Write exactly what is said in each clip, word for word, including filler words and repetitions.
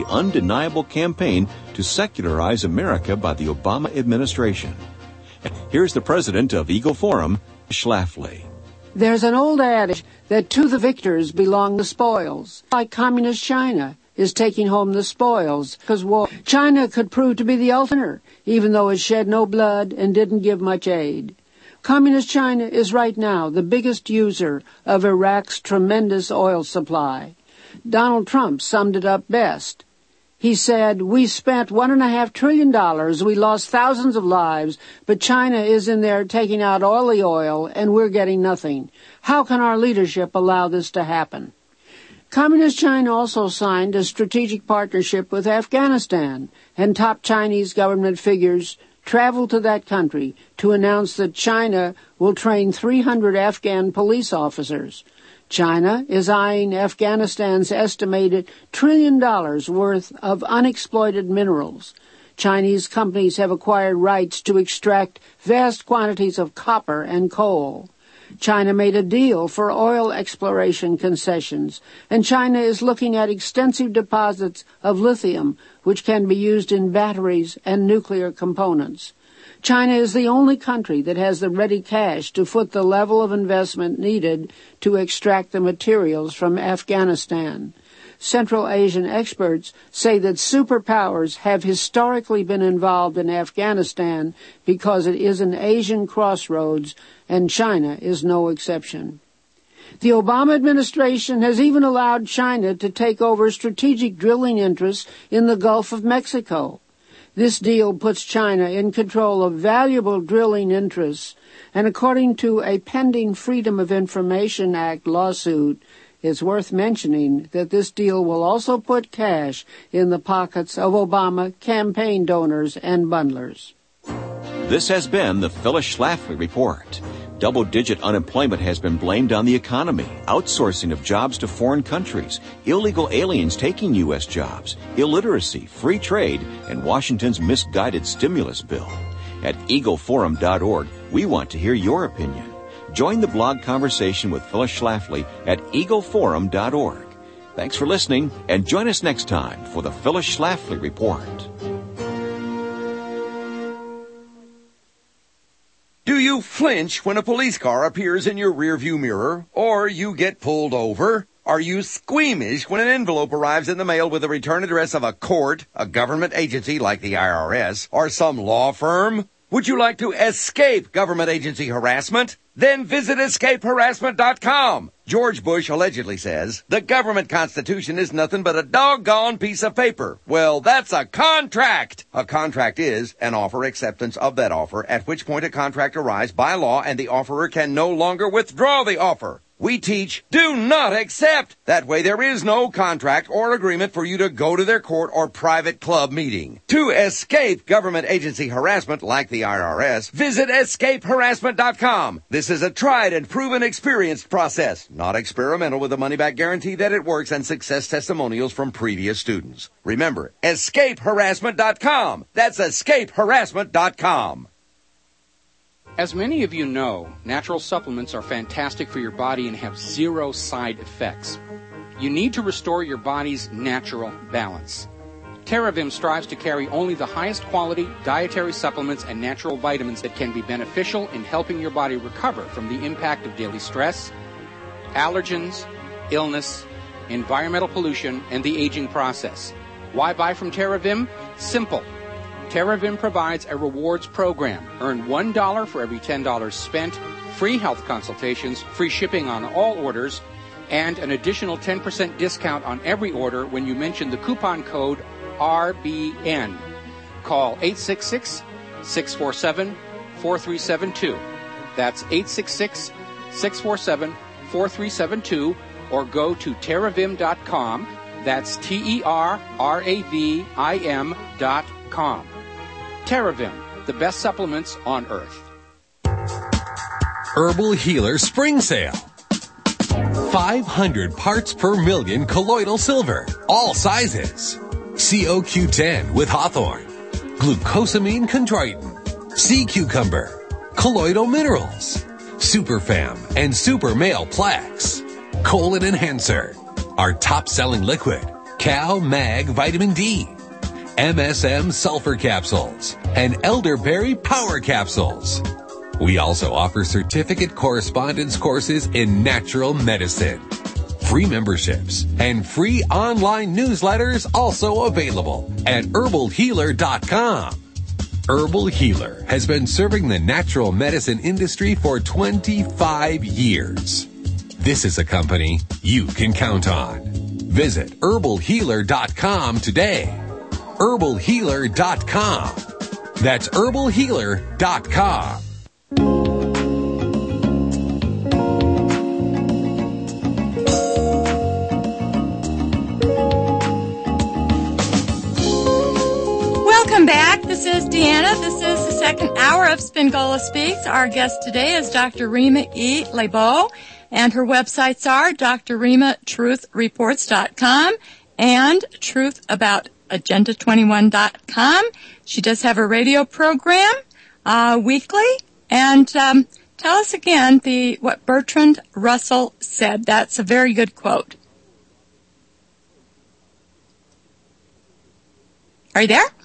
undeniable campaign to secularize America by the Obama administration. Here's the president of Eagle Forum, Schlafly. There's an old adage that to the victors belong the spoils. Like communist China is taking home the spoils because war. China could prove to be the ultimate, even though it shed no blood and didn't give much aid. Communist China is right now the biggest user of Iraq's tremendous oil supply. Donald Trump summed it up best. He said, we spent one and a half trillion dollars, we lost thousands of lives, but China is in there taking out all the oil, and we're getting nothing. How can our leadership allow this to happen? Communist China also signed a strategic partnership with Afghanistan, and top Chinese government figures traveled to that country to announce that China will train three hundred Afghan police officers. China is eyeing Afghanistan's estimated trillion dollars worth of unexploited minerals. Chinese companies have acquired rights to extract vast quantities of copper and coal. China made a deal for oil exploration concessions, and China is looking at extensive deposits of lithium, which can be used in batteries and nuclear components. China is the only country that has the ready cash to foot the level of investment needed to extract the materials from Afghanistan. Central Asian experts say that superpowers have historically been involved in Afghanistan because it is an Asian crossroads, and China is no exception. The Obama administration has even allowed China to take over strategic drilling interests in the Gulf of Mexico. This deal puts China in control of valuable drilling interests, and according to a pending Freedom of Information Act lawsuit, it's worth mentioning that this deal will also put cash in the pockets of Obama campaign donors and bundlers. This has been the Phyllis Schlafly Report. Double-digit unemployment has been blamed on the economy, outsourcing of jobs to foreign countries, illegal aliens taking U S jobs, illiteracy, free trade, and Washington's misguided stimulus bill. At eagle forum dot org, we want to hear your opinion. Join the blog conversation with Phyllis Schlafly at eagle forum dot org. Thanks for listening, and join us next time for the Phyllis Schlafly Report. Do you flinch when a police car appears in your rearview mirror, or you get pulled over? Are you squeamish when an envelope arrives in the mail with the return address of a court, a government agency like the I R S, or some law firm? Would you like to escape government agency harassment? Then visit escape harassment dot com. George Bush allegedly says, the government constitution is nothing but a doggone piece of paper. Well, that's a contract. A contract is an offer acceptance of that offer, at which point a contract arrives by law and the offerer can no longer withdraw the offer. We teach, do not accept. That way there is no contract or agreement for you to go to their court or private club meeting. To escape government agency harassment like the I R S, visit escape harassment dot com. This is a tried and proven experienced process, not experimental, with a money-back guarantee that it works and success testimonials from previous students. Remember, escape harassment dot com. That's escape harassment dot com. As many of you know, natural supplements are fantastic for your body and have zero side effects. You need to restore your body's natural balance. TerraVim strives to carry only the highest quality dietary supplements and natural vitamins that can be beneficial in helping your body recover from the impact of daily stress, allergens, illness, environmental pollution, and the aging process. Why buy from TerraVim? Simple. TerraVim provides a rewards program. Earn one dollar for every ten dollars spent, free health consultations, free shipping on all orders, and an additional ten percent discount on every order when you mention the coupon code R B N. Call eight six six, six four seven, four three seven two. That's eight six six, six four seven, four three seven two, or go to terravim dot com. That's T E R R A V I M dot com. TerraVim, the best supplements on earth. Herbal Healer Spring Sale. five hundred parts per million colloidal silver, all sizes. C O Q ten with Hawthorne, glucosamine chondroitin, sea cucumber, colloidal minerals, Superfam and Super Male Plex, Colon Enhancer, our top-selling liquid, Cal Mag Vitamin D, M S M Sulfur Capsules, and Elderberry Power Capsules. We also offer certificate correspondence courses in natural medicine. Free memberships and free online newsletters also available at herbal healer dot com. Herbal Healer has been serving the natural medicine industry for twenty-five years. This is a company you can count on. Visit herbal healer dot com today. herbal healer dot com. That's herbal healer dot com. Welcome back. This is Deanna. This is the second hour of Spingola Speaks. Our guest today is Doctor Rima E. Lebow, and her websites are d r rima truth reports dot com and truth about agenda twenty-one dot com. She does have a radio program uh, weekly. And um, tell us again the what Bertrand Russell said. That's a very good quote. Are you there?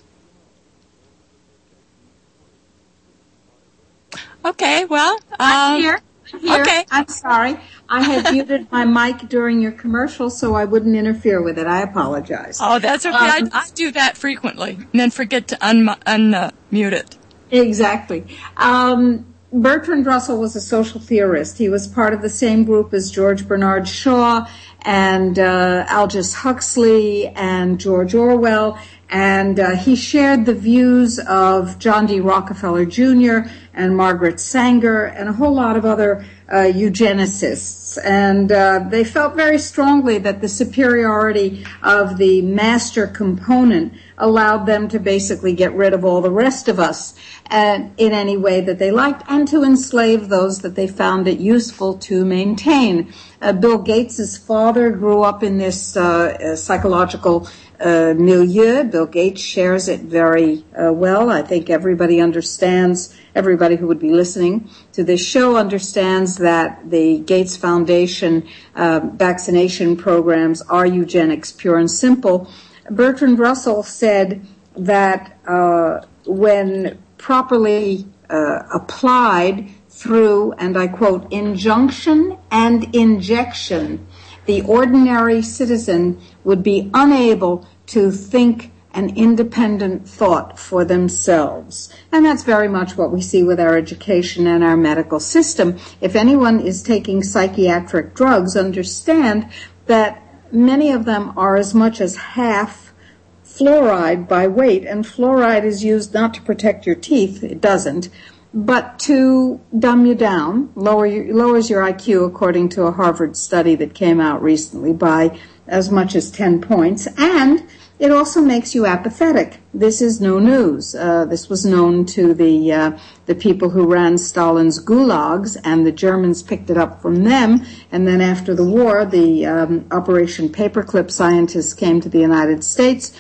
Okay, well, um, I'm here. I'm here. Okay. I'm sorry. I had muted my mic during your commercial so I wouldn't interfere with it. I apologize. Oh, that's okay. Um, I, I do that frequently and then forget to unmute un, uh, it. Exactly. Um, Bertrand Russell was a social theorist. He was part of the same group as George Bernard Shaw and uh, Aldous Huxley and George Orwell. And uh, he shared the views of John D. Rockefeller Junior and Margaret Sanger and a whole lot of other uh, eugenicists. And uh, they felt very strongly that the superiority of the master component allowed them to basically get rid of all the rest of us and in any way that they liked, and to enslave those that they found it useful to maintain. Uh, Bill Gates's father grew up in this uh, psychological uh, milieu. Bill Gates shares it very uh, well. I think everybody understands, everybody who would be listening to this show understands that the Gates Foundation uh, vaccination programs are eugenics, pure and simple. Bertrand Russell said that uh, when properly uh, applied through, and I quote, injunction and injection, the ordinary citizen would be unable to think an independent thought for themselves. And that's very much what we see with our education and our medical system. If anyone is taking psychiatric drugs, understand that many of them are as much as half fluoride by weight, and fluoride is used not to protect your teeth, it doesn't, but to dumb you down, lower your, lowers your I Q, according to a Harvard study that came out recently, by as much as ten points, and it also makes you apathetic. This is no news. Uh, this was known to the uh, the people who ran Stalin's gulags, and the Germans picked it up from them. And then after the war, the um, Operation Paperclip scientists came to the United States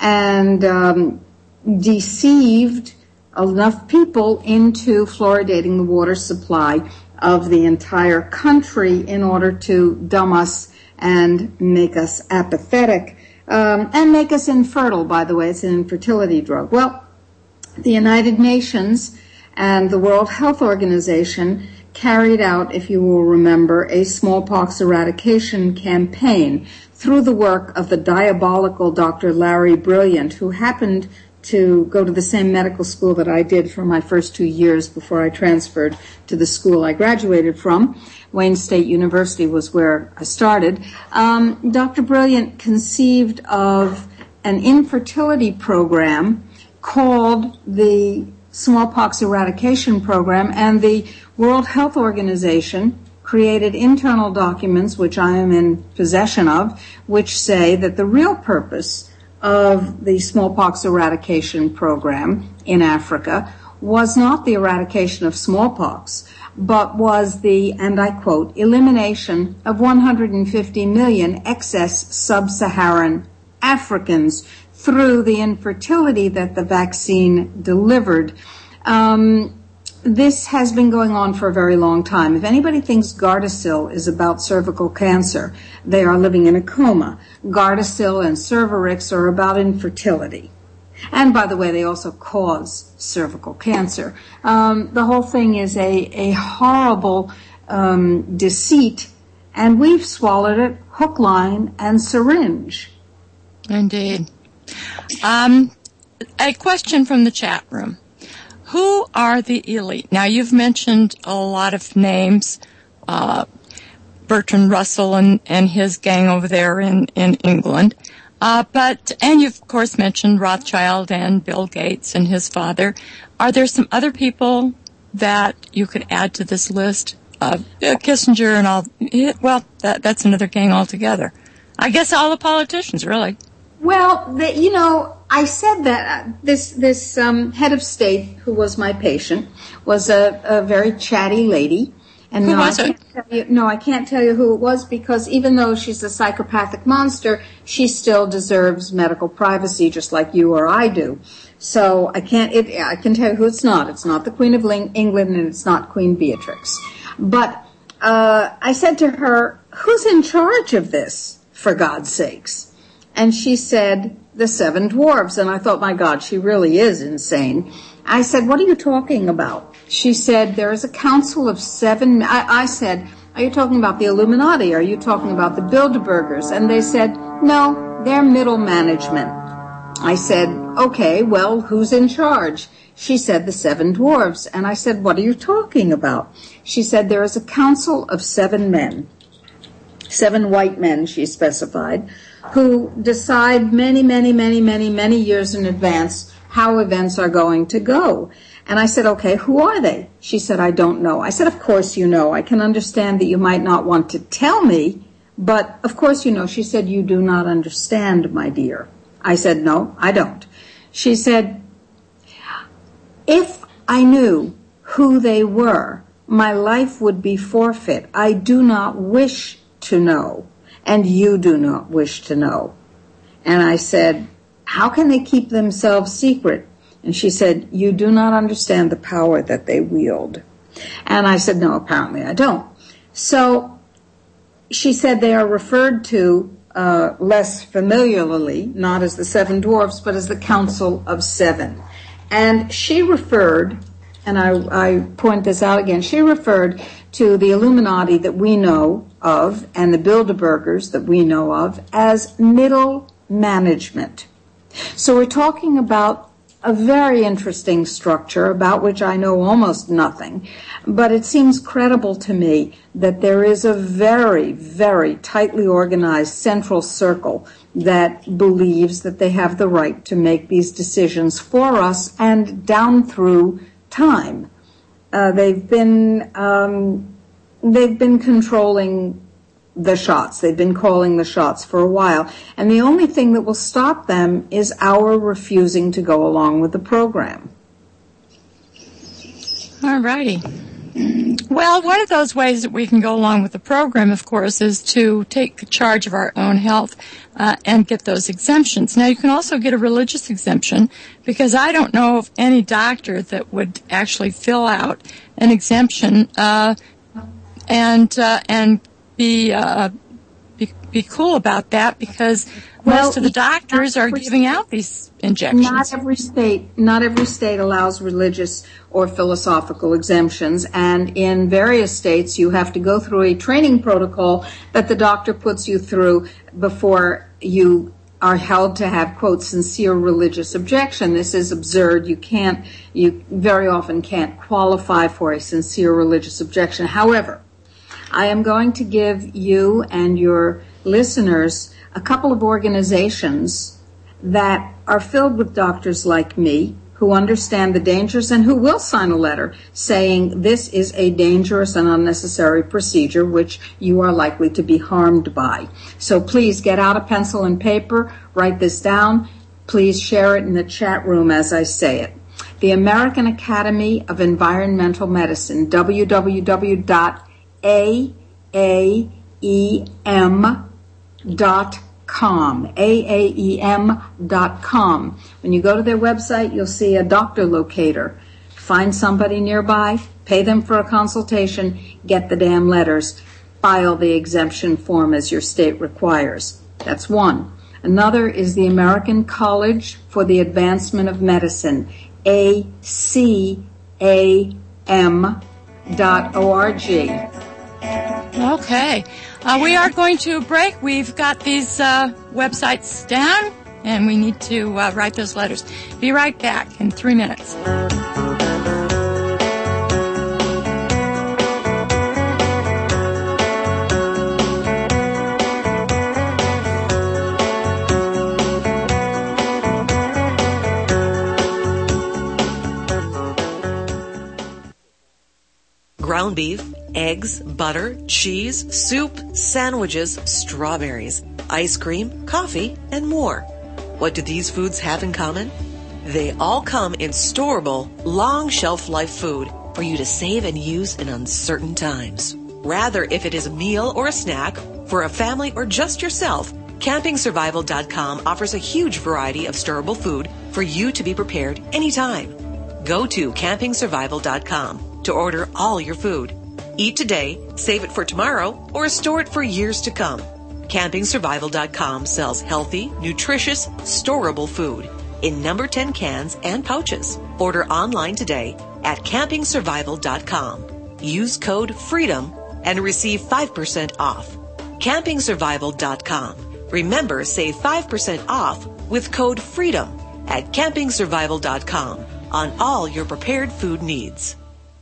and um, deceived enough people into fluoridating the water supply of the entire country in order to dumb us and make us apathetic. Um, and make us infertile, by the way. It's an infertility drug. Well, the United Nations and the World Health Organization carried out, if you will remember, a smallpox eradication campaign through the work of the diabolical Doctor Larry Brilliant, who happened to go to the same medical school that I did for my first two years before I transferred to the school I graduated from. Wayne State University was where I started. Um, Doctor Brilliant conceived of an infertility program called the Smallpox Eradication Program, and the World Health Organization created internal documents, which I am in possession of, which say that the real purpose of the smallpox eradication program in Africa was not the eradication of smallpox, but was the, and I quote, elimination of one hundred fifty million excess sub-Saharan Africans through the infertility that the vaccine delivered. Um, this has been going on for a very long time. If anybody thinks Gardasil is about cervical cancer, they are living in a coma. Gardasil and Cervarix are about infertility. And by the way, they also cause cervical cancer. Um, the whole thing is a, a horrible um, deceit, and we've swallowed it hook, line, and syringe. Indeed. Um, a question from the chat room. Who are the elite? Now, you've mentioned a lot of names, uh, Bertrand Russell and, and his gang over there in, in England. Uh, but, and you've, of course, mentioned Rothschild and Bill Gates and his father. Are there some other people that you could add to this list? Uh, Kissinger and all, well, that, that's another gang altogether. I guess all the politicians, really. Well, the, you know, I said that uh, this this um, head of state, who was my patient, was a, a very chatty lady. And who no, was I it? Can't tell you, no, I can't tell you who it was, because even though she's a psychopathic monster, she still deserves medical privacy, just like you or I do. So I can't. It, I can tell you who it's not. It's not the Queen of England, and it's not Queen Beatrix. But uh, I said to her, "Who's in charge of this, for God's sakes?" And she said, the seven dwarves. And I thought, my God, she really is insane. I said, what are you talking about? She said, there is a council of seven. I, I said, are you talking about the Illuminati? Are you talking about the Bilderbergers? And they said, no, they're middle management. I said, okay, well, who's in charge? She said, the seven dwarves. And I said, what are you talking about? She said, there is a council of seven men, seven white men, she specified, who decide many, many, many, many, many years in advance how events are going to go. And I said, okay, who are they? She said, I don't know. I said, of course you know. I can understand that you might not want to tell me, but of course you know. She said, you do not understand, my dear. I said, no, I don't. She said, if I knew who they were, my life would be forfeit. I do not wish to know. And you do not wish to know. And I said, how can they keep themselves secret? And she said, you do not understand the power that they wield. And I said, no, apparently I don't. So she said they are referred to uh, less familiarly, not as the seven dwarfs, but as the Council of Seven. And she referred, and I, I point this out again, she referred to the Illuminati that we know of and the Bilderbergers that we know of as middle management. So we're talking about a very interesting structure about which I know almost nothing, but it seems credible to me that there is a very, very tightly organized central circle that believes that they have the right to make these decisions for us and down through time. Uh, they've been um, they've been controlling the shots. They've been calling the shots for a while. And the only thing that will stop them is our refusing to go along with the program. All righty. Well, one of those ways that we can go along with the program, of course, is to take charge of our own health uh, and get those exemptions. Now, you can also get a religious exemption, because I don't know of any doctor that would actually fill out an exemption uh, and uh, and be, uh, be be cool about that, because well, most of the doctors are giving out these injections. Not every state, not every state allows religious or philosophical exemptions, and in various states you have to go through a training protocol that the doctor puts you through before you are held to have, quote, sincere religious objection. This is absurd. You can't, you very often can't qualify for a sincere religious objection. However, I am going to give you and your listeners a couple of organizations that are filled with doctors like me who understand the dangers and who will sign a letter saying this is a dangerous and unnecessary procedure which you are likely to be harmed by. So please get out a pencil and paper, write this down. Please share it in the chat room as I say it. The American Academy of Environmental Medicine, w w w dot a a e m dot com, A A E M dot com. When you go to their website, you'll see a doctor locator Find somebody nearby, pay them for a consultation, get the damn letters, file the exemption form as your state requires. That's one. Another is the American College for the Advancement of Medicine, A C A M dot org. Okay. Uh, we are going to break. We've got these uh, websites down, and we need to uh, write those letters. Be right back in three minutes. Ground beef, eggs, butter, cheese, soup, sandwiches, strawberries, ice cream, coffee, and more. What do these foods have in common? They all come in storable, long shelf life food for you to save and use in uncertain times. Rather, if it is a meal or a snack for a family or just yourself, camping survival dot com offers a huge variety of storable food for you to be prepared anytime. Go to camping survival dot com to order all your food. Eat today, save it for tomorrow, or store it for years to come. camping survival dot com sells healthy, nutritious, storable food in number ten cans and pouches. Order online today at camping survival dot com. Use code FREEDOM and receive five percent off. camping survival dot com. Remember, save five percent off with code FREEDOM at camping survival dot com on all your prepared food needs.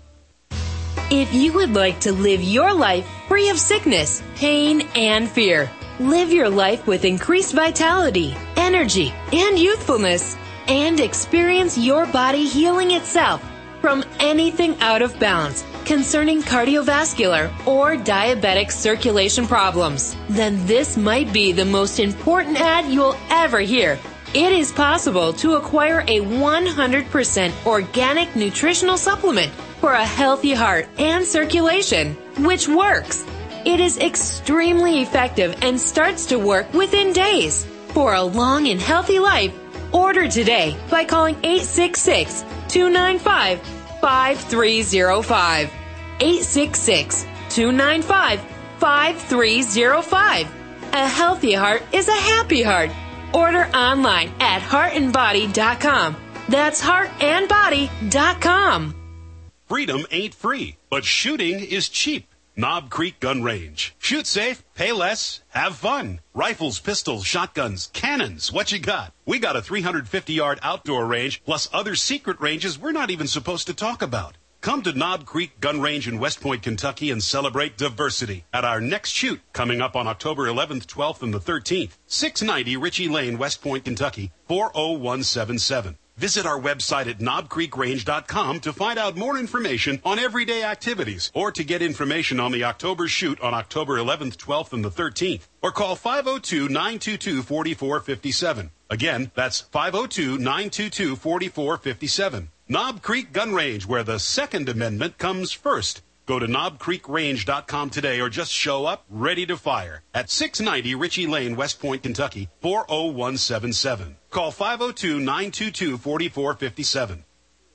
If you would like to live your life free of sickness, pain, and fear, live your life with increased vitality, energy, and youthfulness, and experience your body healing itself from anything out of balance concerning cardiovascular or diabetic circulation problems, then this might be the most important ad you'll ever hear. It is possible to acquire a one hundred percent organic nutritional supplement for a healthy heart and circulation, which works. It is extremely effective and starts to work within days. For a long and healthy life, order today by calling eight six six, two nine five, five three zero five. eight six six, two nine five, five three zero five. A healthy heart is a happy heart. Order online at heart and body dot com. That's heart and body dot com. Freedom ain't free, but shooting is cheap. Knob Creek Gun Range. Shoot safe, pay less, have fun. Rifles, pistols, shotguns, cannons, what you got? We got a three hundred fifty yard outdoor range, plus other secret ranges we're not even supposed to talk about. Come to Knob Creek Gun Range in West Point, Kentucky, and celebrate diversity at our next shoot coming up on October eleventh, twelfth, and the thirteenth. six ninety Ritchie Lane, West Point, Kentucky, four oh one seven seven. Visit our website at knob creek range dot com to find out more information on everyday activities or to get information on the October shoot on October eleventh, twelfth, and the thirteenth. Or call five oh two, nine two two, four four five seven. Again, that's five oh two, nine two two, four four five seven. Knob Creek Gun Range, where the Second Amendment comes first. Go to knob creek range dot com today or just show up ready to fire at six ninety Ritchie Lane, West Point, Kentucky, four oh one seven seven. Call five oh two, nine two two, four four five seven.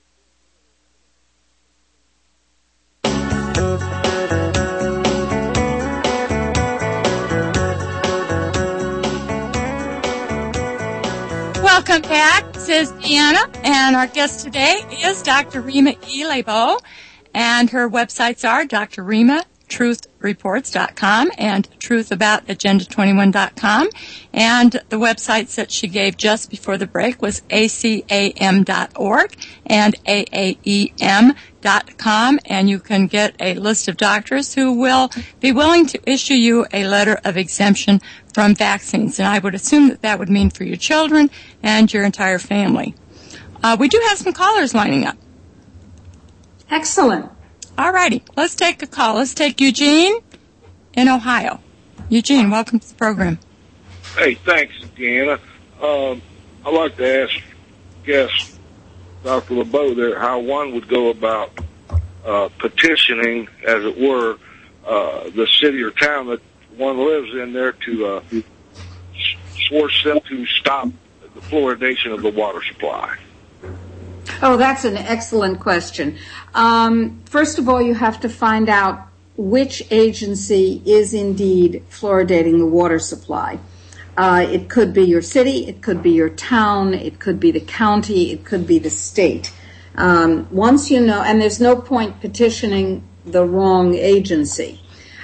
Welcome back. This is Deanna, and our guest today is Doctor Rima E. Lebow, and her websites are d r rima truth reports dot com and truth about agenda twenty-one dot com, and the websites that she gave just before the break was A C A M dot org and A A E M dot com, and you can get a list of doctors who will be willing to issue you a letter of exemption from vaccines, and I would assume that that would mean for your children and your entire family. Uh, we do have some callers lining up. Excellent. All righty, let's take a call. Let's take Eugene in Ohio. Eugene, welcome to the program. Hey, thanks, Deanna. Um, I'd like to ask, guess, Doctor Lebow there, how one would go about uh, petitioning, as it were, uh, the city or town that one lives in there to uh, force them to stop the fluoridation of the water supply. Oh, that's an excellent question. Um, first of all, you have to find out which agency is indeed fluoridating the water supply. Uh, it could be your city, it could be your town, it could be the county, it could be the state. Um, once you know, and there's no point petitioning the wrong agency,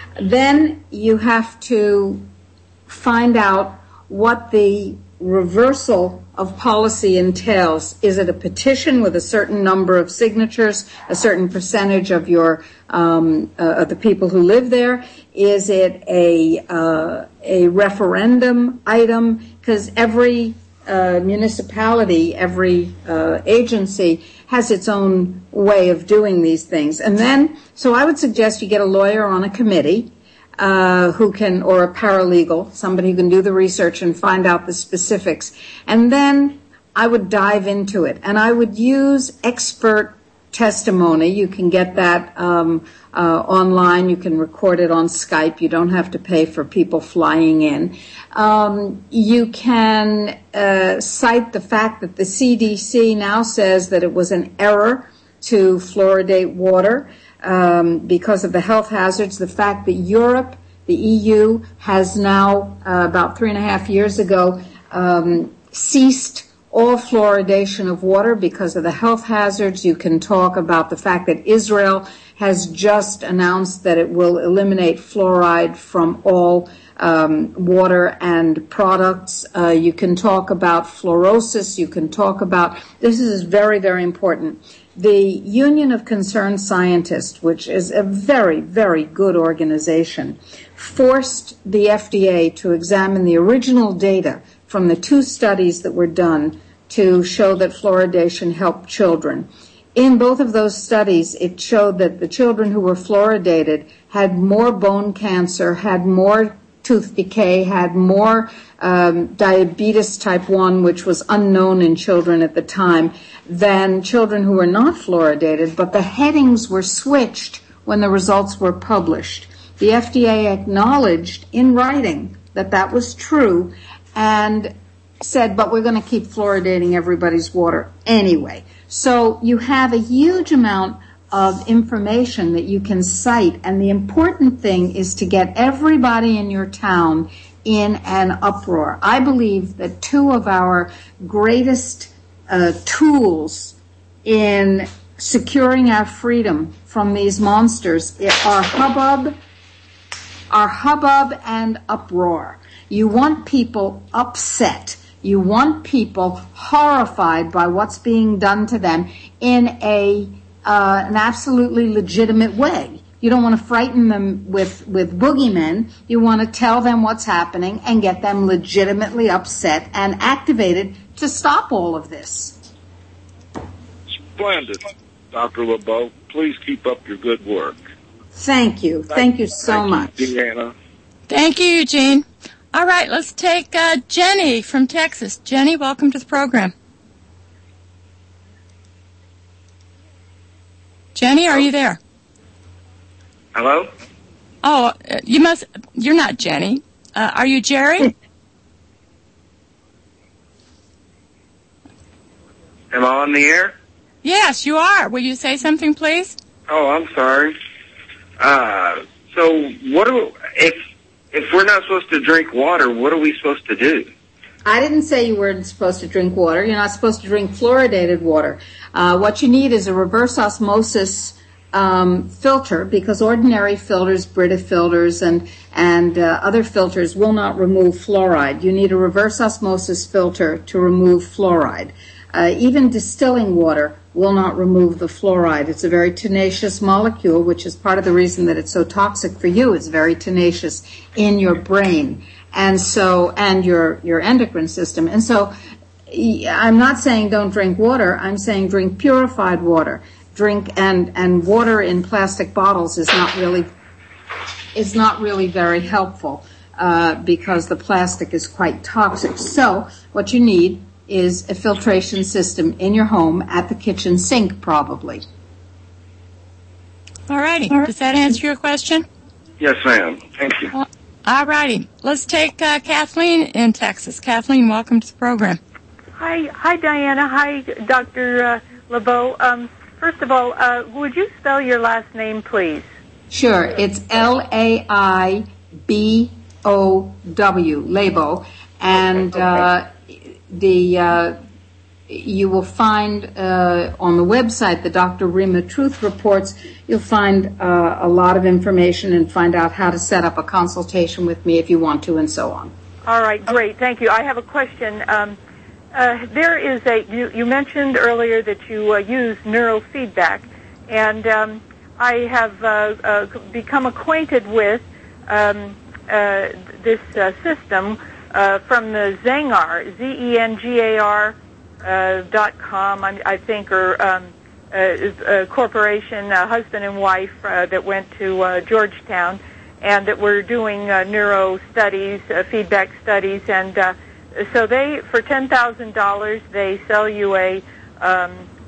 then you have to find out what the reversal of policy entails. Is it a petition with a certain number of signatures, a certain percentage of your um, uh, of the people who live there? Is it a uh, a referendum item? Because every uh, municipality, every uh, agency has its own way of doing these things. And then, so I would suggest you get a lawyer on a committee Uh, who can, or a paralegal, somebody who can do the research and find out the specifics. And then I would dive into it. And I would use expert testimony. You can get that um, uh, online. You can record it on Skype. You don't have to pay for people flying in. Um, you can uh, cite the fact that the C D C now says that it was an error to fluoridate water. Um, because of the health hazards, the fact that Europe, the E U, has now, uh, about three and a half years ago, um, ceased all fluoridation of water because of the health hazards. You can talk about the fact that Israel has just announced that it will eliminate fluoride from all um, water and products. Uh, you can talk about fluorosis. You can talk about, this is very, very important. The Union of Concerned Scientists, which is a very, very good organization, forced the F D A to examine the original data from the two studies that were done to show that fluoridation helped children. In both of those studies, it showed that the children who were fluoridated had more bone cancer, had more tooth decay, had more um, diabetes type one, which was unknown in children at the time, than children who were not fluoridated, but the headings were switched when the results were published. The F D A acknowledged in writing that that was true and said, but we're going to keep fluoridating everybody's water anyway. So you have a huge amount of information that you can cite, and the important thing is to get everybody in your town in an uproar. I believe that two of our greatest uh, tools in securing our freedom from these monsters are hubbub, are hubbub and uproar. You want people upset. You want people horrified by what's being done to them in a Uh, an absolutely legitimate way. You don't want to frighten them with, with boogeymen. You want to tell them what's happening and get them legitimately upset and activated to stop all of this. Splendid, Doctor LeBeau. Please keep up your good work. Thank you. Thank, Thank you so Thank much. You, Deanna. Thank you, Eugene. All right, let's take uh, Jenny from Texas. Jenny, welcome to the program. Jenny, are you there? Hello? Oh, uh, you must, you're not Jenny. Uh, are you Jerry? Am I on the air? Yes, you are. Will you say something, please? Oh, I'm sorry. Uh, so what do, if, if we're not supposed to drink water, what are we supposed to do? I didn't say you weren't supposed to drink water. You're not supposed to drink fluoridated water. Uh, what you need is a reverse osmosis um, filter, because ordinary filters, Brita filters, and and uh, other filters will not remove fluoride. You need a reverse osmosis filter to remove fluoride. Uh, even distilling water will not remove the fluoride. It's a very tenacious molecule, which is part of the reason that it's so toxic for you. It's very tenacious in your brain. And so, and your, your endocrine system. And so, I'm not saying don't drink water. I'm saying drink purified water. Drink, and, and water in plastic bottles is not really, is not really very helpful, uh, because the plastic is quite toxic. So, what you need is a filtration system in your home at the kitchen sink, probably. All righty. Does that answer your question? Yes, ma'am. Thank you. Well, all righty. Let's take uh, Kathleen in Texas. Kathleen, welcome to the program. Hi, hi, Diana. Hi, Doctor Uh, LeBeau. Um, first of all, uh, would you spell your last name, please? Sure. It's L A I B O W, Labo. And okay, okay. Uh, the uh, you will find uh, on the website, the Doctor Rima Truth Reports, you'll find uh, a lot of information and find out how to set up a consultation with me if you want to, and so on. All right, great. Thank you. I have a question. Um, uh, there is a, you, you mentioned earlier that you uh, use neurofeedback, and um, I have uh, uh, become acquainted with um, uh, this uh, system uh, from the Zengar, Z E N G A R uh, dot com, I, I think, or um, a, a corporation, a husband and wife uh, that went to uh, Georgetown, and that were doing uh, neuro studies, uh, feedback studies, and uh, so they, for ten thousand dollars, they sell you a, um,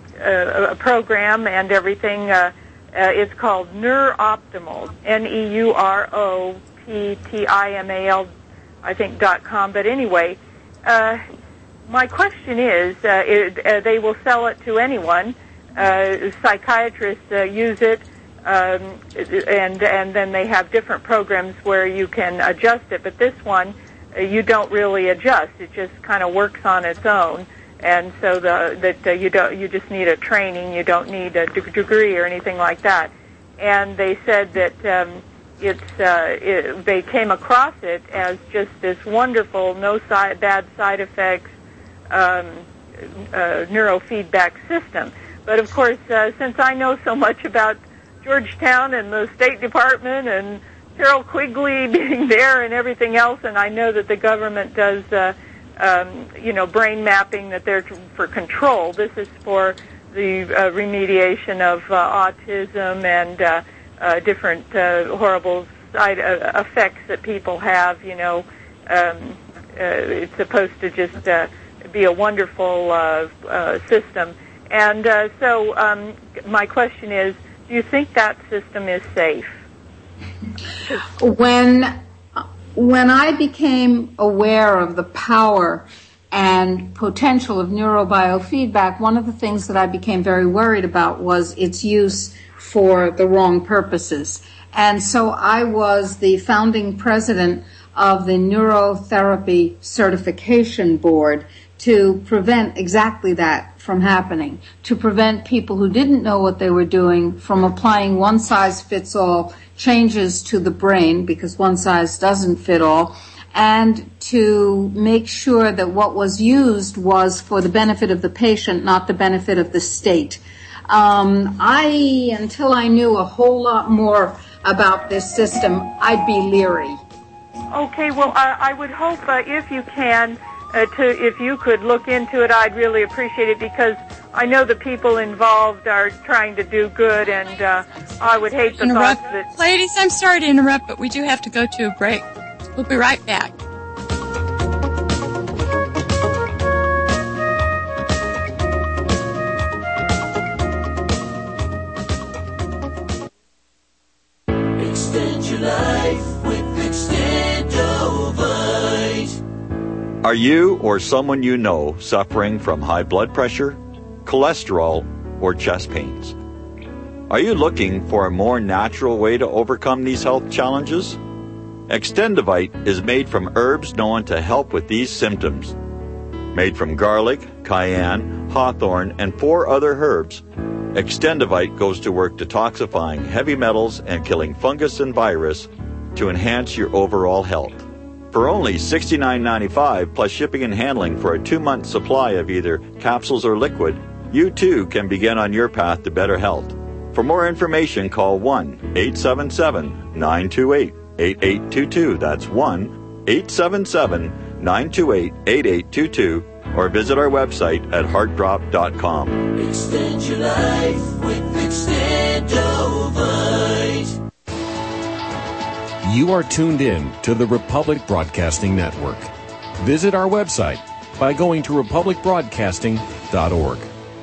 a, a program and everything. Uh, uh, it's called NeurOptimal, N E U R O P T I M A L, I think, dot com. But anyway, uh, my question is, uh, it, uh, they will sell it to anyone. Uh, psychiatrists uh, use it. Um, and and then they have different programs where you can adjust it, but this one uh, you don't really adjust. It just kind of works on its own, and so the, that uh, you don't you just need a training. You don't need a de- degree or anything like that. And they said that um, it's uh, it, they came across it as just this wonderful, no side, bad side effects um, uh, neurofeedback system. But of course, uh, since I know so much about Georgetown and the State Department and Carol Quigley being there and everything else, and I know that the government does, uh, um, you know, brain mapping, that they're for control. This is for the uh, remediation of uh, autism and uh, uh, different uh, horrible side uh, effects that people have. You know, um, uh, it's supposed to just uh, be a wonderful uh, uh, system. And uh, so um, my question is, do you think that system is safe? When when I became aware of the power and potential of neurobiofeedback, one of the things that I became very worried about was its use for the wrong purposes. And so I was the founding president of the Neurotherapy Certification Board to prevent exactly that from happening, to prevent people who didn't know what they were doing from applying one-size-fits-all changes to the brain, because one size doesn't fit all, and to make sure that what was used was for the benefit of the patient, not the benefit of the state. Um, I, until I knew a whole lot more about this system, I'd be leery. Okay, well, I, I would hope uh, if you can, Uh, to, if you could look into it, I'd really appreciate it, because I know the people involved are trying to do good, and uh, I would hate the interrupt. thought that... Ladies, I'm sorry to interrupt, but we do have to go to a break. We'll be right back. Extend your life with Extendovite. Are you or someone you know suffering from high blood pressure, cholesterol, or chest pains? Are you looking for a more natural way to overcome these health challenges? Extendovite is made from herbs known to help with these symptoms. Made from garlic, cayenne, hawthorn, and four other herbs, Extendovite goes to work detoxifying heavy metals and killing fungus and virus to enhance your overall health. For only sixty-nine ninety-five plus shipping and handling for a two-month supply of either capsules or liquid, you too can begin on your path to better health. For more information, call one eight seven seven, nine two eight, eight eight two two. That's one eight seven seven, nine two eight, eight eight two two, or visit our website at heart drop dot com. Extend your life with Extendovite. You are tuned in to the Republic Broadcasting Network. Visit our website by going to republic broadcasting dot org.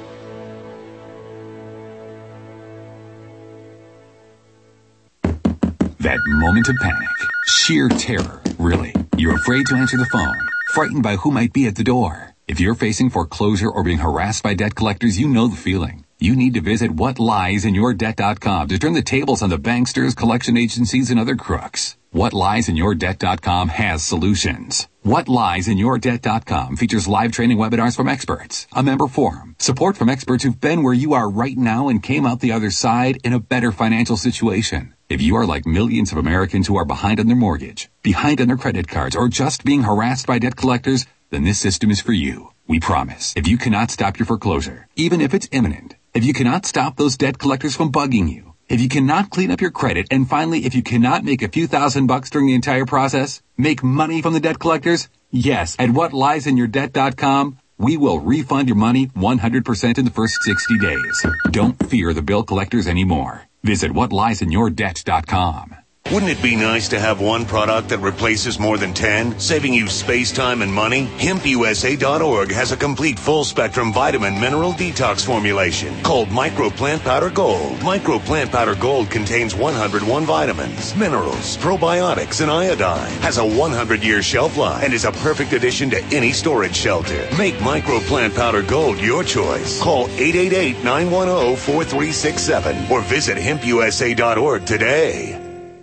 That moment of panic, sheer terror, really. You're afraid to answer the phone, frightened by who might be at the door. If you're facing foreclosure or being harassed by debt collectors, you know the feeling. You need to visit what lies in your debt dot com to turn the tables on the banksters, collection agencies, and other crooks. what lies in your debt dot com has solutions. what lies in your debt dot com features live training webinars from experts, a member forum, support from experts who've been where you are right now and came out the other side in a better financial situation. If you are like millions of Americans who are behind on their mortgage, behind on their credit cards, or just being harassed by debt collectors, then this system is for you. We promise. If you cannot stop your foreclosure, even if it's imminent, if you cannot stop those debt collectors from bugging you, if you cannot clean up your credit, and finally, if you cannot make a few thousand bucks during the entire process, make money from the debt collectors, yes, at what lies in your debt dot com, we will refund your money one hundred percent in the first sixty days. Don't fear the bill collectors anymore. Visit what lies in your debt dot com. Wouldn't it be nice to have one product that replaces more than ten, saving you space, time, and money? hemp U S A dot org has a complete full-spectrum vitamin mineral detox formulation called Micro Plant Powder Gold. Micro Plant Powder Gold contains one hundred one vitamins, minerals, probiotics, and iodine. Has a one hundred year shelf life and is a perfect addition to any storage shelter. Make Micro Plant Powder Gold your choice. Call eight eight eight, nine one zero, four three six seven or visit hemp U S A dot org today.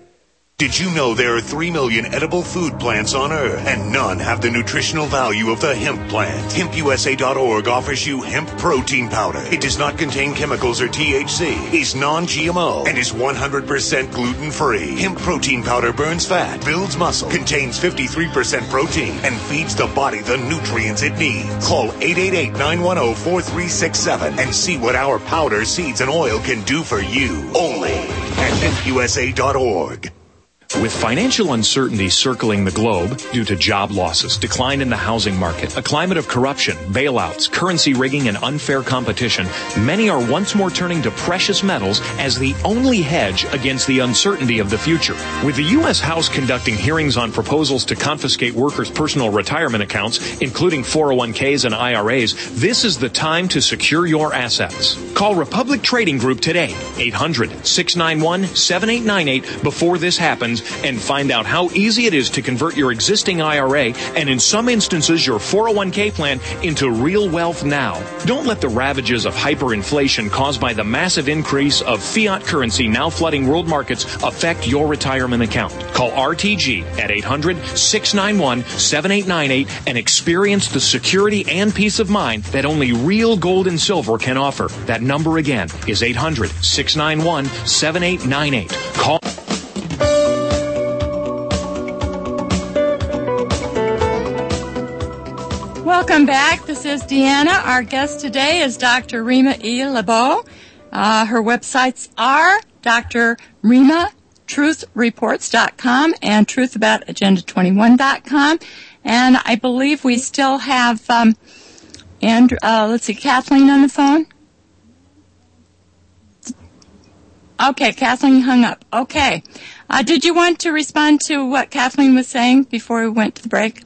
Did you know there are three million edible food plants on Earth, and none have the nutritional value of the hemp plant? hemp U S A dot org offers you hemp protein powder. It does not contain chemicals or T H C, is non G M O, and is one hundred percent gluten-free. Hemp protein powder burns fat, builds muscle, contains fifty-three percent protein, and feeds the body the nutrients it needs. Call eight eight eight, nine one zero, four three six seven and see what our powder, seeds, and oil can do for you. Only at hemp U S A dot org. With financial uncertainty circling the globe due to job losses, decline in the housing market, a climate of corruption, bailouts, currency rigging, and unfair competition, many are once more turning to precious metals as the only hedge against the uncertainty of the future. With the U S House conducting hearings on proposals to confiscate workers' personal retirement accounts, including four oh one k's and I R A's, this is the time to secure your assets. Call Republic Trading Group today, eight hundred, six nine one, seven eight nine eight, before this happens, and find out how easy it is to convert your existing I R A and, in some instances, your four oh one k plan into real wealth now. Don't let the ravages of hyperinflation caused by the massive increase of fiat currency now flooding world markets affect your retirement account. Call R T G at eight hundred, six nine one, seven eight nine eight and experience the security and peace of mind that only real gold and silver can offer. That number again is eight hundred, six nine one, seven eight nine eight. Call Welcome back. This is Deanna. Our guest today is Doctor Rima E. LeBeau. Uh, her websites are Doctor Rima Truth Reports dot com and Truth About Agenda twenty-one dot com. And I believe we still have, um, and uh, let's see, Kathleen on the phone. Okay, Kathleen hung up. Okay. Uh, did you want to respond to what Kathleen was saying before we went to the break?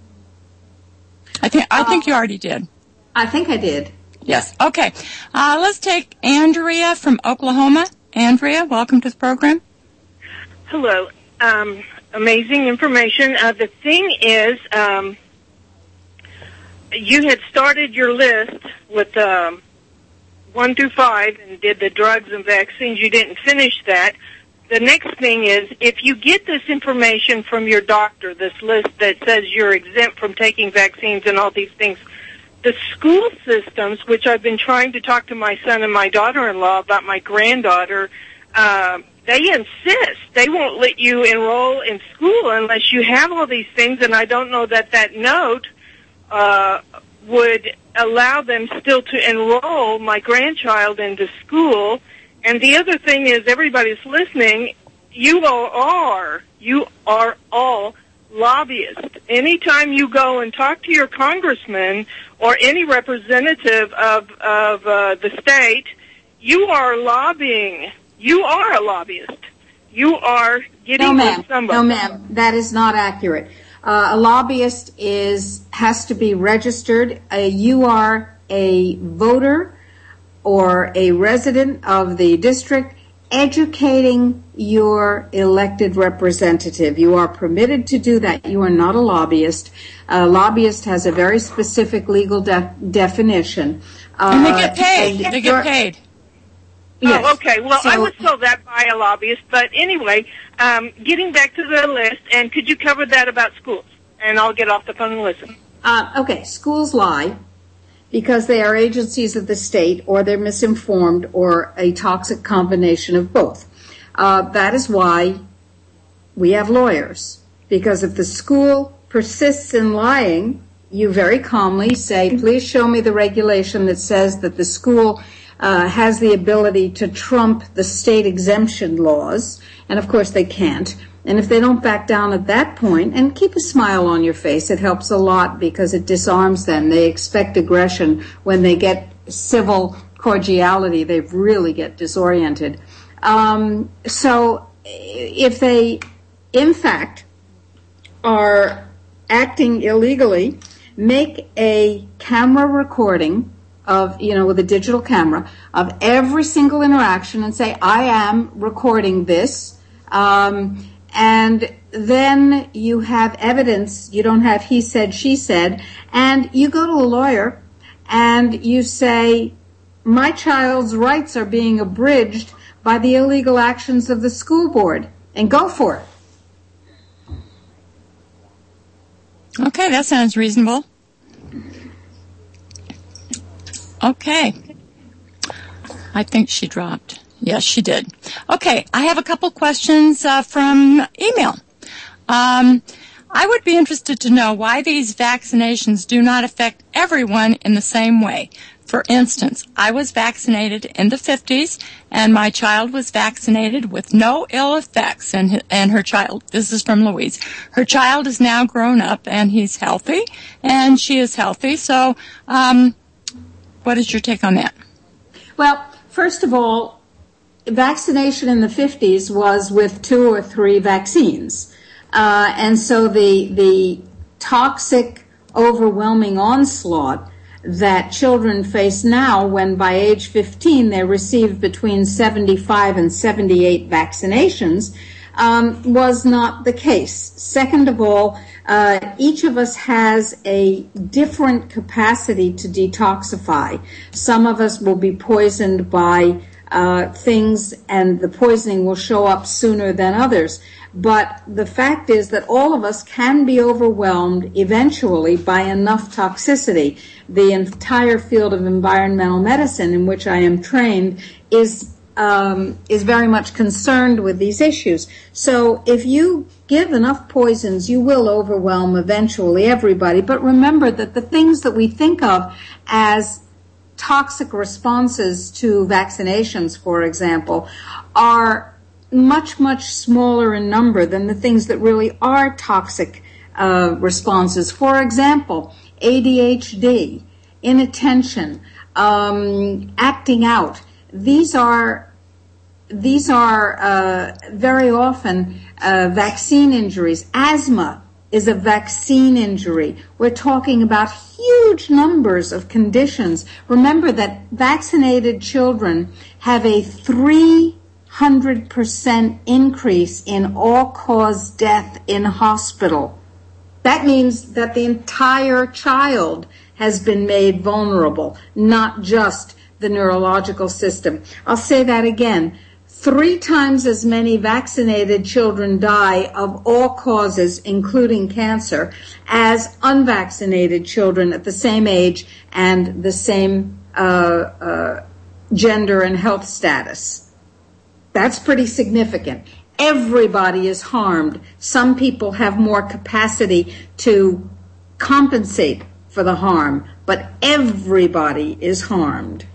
I think I think you already did. I think I did. Yes. Okay. Uh, let's take Andrea from Oklahoma. Andrea, welcome to the program. Hello. Um, amazing information. Uh, the thing is, um, you had started your list with um, one through five and did the drugs and vaccines. You didn't finish that. The next thing is, if you get this information from your doctor, this list that says you're exempt from taking vaccines and all these things, the school systems, which I've been trying to talk to my son and my daughter-in-law about my granddaughter, uh, they insist. They won't let you enroll in school unless you have all these things, and I don't know that that note uh, would allow them still to enroll my grandchild into school. And the other thing is, everybody's listening, you all are, you are all lobbyists. Anytime you go and talk to your congressman or any representative of, of uh, the state, you are lobbying. You are a lobbyist. You are getting no, ma'am. somebody. No, ma'am. That is not accurate. Uh, a lobbyist is has to be registered. Uh, you are a voter or a resident of the district, educating your elected representative. You are permitted to do that. You are not a lobbyist. A lobbyist has a very specific legal de- definition. Uh, and they get paid. They get paid. Yes. Oh, okay. Well, So- I was told that by a lobbyist. But anyway, um, getting back to the list, and could you cover that about schools? And I'll get off the phone and listen. Uh, okay, schools lie because they are agencies of the state, or they're misinformed, or a toxic combination of both. Uh, that is why we have lawyers. Because if the school persists in lying, you very calmly say, please show me the regulation that says that the school uh, has the ability to trump the state exemption laws. And of course they can't. And if they don't back down at that point, and keep a smile on your face, it helps a lot because it disarms them. They expect aggression. When they get civil cordiality, they really get disoriented. Um, so if they, in fact, are acting illegally, make a camera recording of, you know, with a digital camera of every single interaction and say, I am recording this. Um, And then you have evidence. You don't have he said, she said. And you go to a lawyer and you say, my child's rights are being abridged by the illegal actions of the school board. And go for it. Okay, that sounds reasonable. Okay. I think she dropped. Yes, she did. Okay, I have a couple questions uh, from email. Um, I would be interested to know why these vaccinations do not affect everyone in the same way. For instance, I was vaccinated in the fifties, and my child was vaccinated with no ill effects, and, and her child, this is from Louise, her child is now grown up, and he's healthy, and she is healthy. So um, what is your take on that? Well, first of all, vaccination in the fifties was with two or three vaccines. Uh, and so the, the toxic, overwhelming onslaught that children face now, when by age fifteen they receive between seventy-five and seventy-eight vaccinations, um, was not the case. Second of all, uh, each of us has a different capacity to detoxify. Some of us will be poisoned by Uh, things, and the poisoning will show up sooner than others. But the fact is that all of us can be overwhelmed eventually by enough toxicity. The entire field of environmental medicine, in which I am trained, is um, is very much concerned with these issues. So if you give enough poisons, you will overwhelm eventually everybody. But remember that the things that we think of as toxic responses to vaccinations, for example, are much, much smaller in number than the things that really are toxic uh, responses. For example, A D H D, inattention, um, acting out. These are these are uh, very often uh, vaccine injuries. Asthma is a vaccine injury. We're talking about huge numbers of conditions. Remember that vaccinated children have a three hundred percent increase in all-cause death in hospital. That means that the entire child has been made vulnerable, not just the neurological system. I'll say that again. Three times as many vaccinated children die of all causes, including cancer, as unvaccinated children at the same age and the same uh, uh, gender and health status. That's pretty significant. Everybody is harmed. Some people have more capacity to compensate for the harm, but everybody is harmed.